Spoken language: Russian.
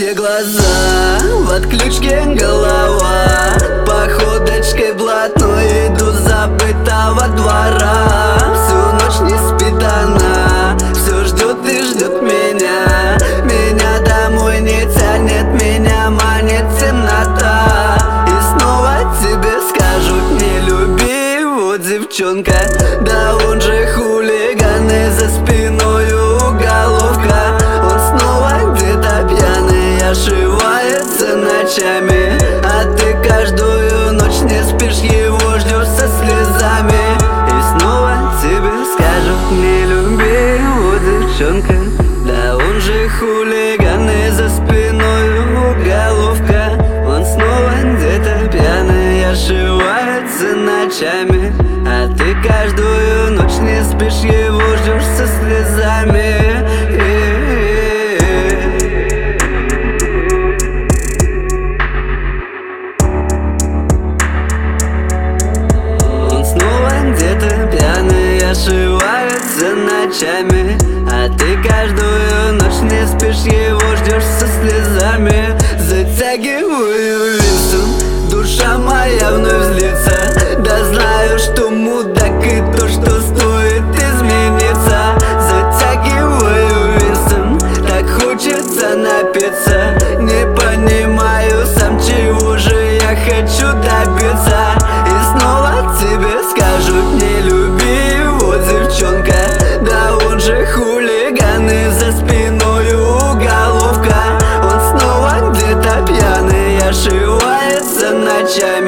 карие глаза, в отключке голова, походочкой блатной иду с забытого двора. Всю ночь не спит она, все ждет и ждет меня. Меня домой не тянет, меня манит темнота. И снова тебе скажут: не люби его, девчонка. Да он же хулиган, и за спиною уголовка. Он снова где-то пьяный ошивается ночами, а ты каждую ночь не спишь, его ждешь со слезами. И снова тебе скажут: не люби его, девчонка. Да он же хулиган, и за спиной уголовка. Он снова где-то пьяный ошивается ночами, а ты каждую ночь не спишь, его ждешь со слезами. Он снова где-то пьяный ошивается ночами, а ты каждую ночь не спишь, его ждешь со слезами. Затягиваю винтом, душа моя вновь злится. Да знаю, что мудак и то, что стоит измениться. Затягиваю винтом, так хочется напиться. Не понимаю сам, чего же я хочу добиться. И снова тебе скажут: не люби его, девчонка. Да он же хулиган, и за спиною уголовка. Он снова где-то пьяный ошивается ночами,